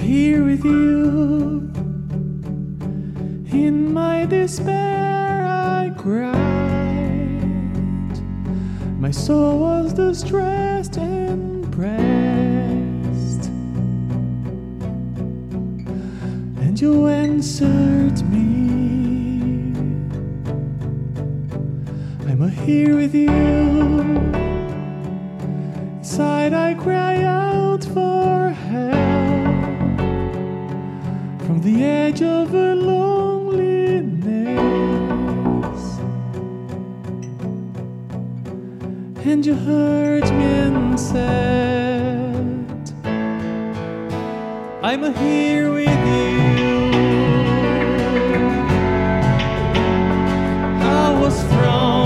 here with you. In my despair I cried. My soul was distressed and pressed, and you answered me. I'm here with you. Inside I cry out for help from the edge of a loneliness, and you heard me and said, I'm here with you. I was from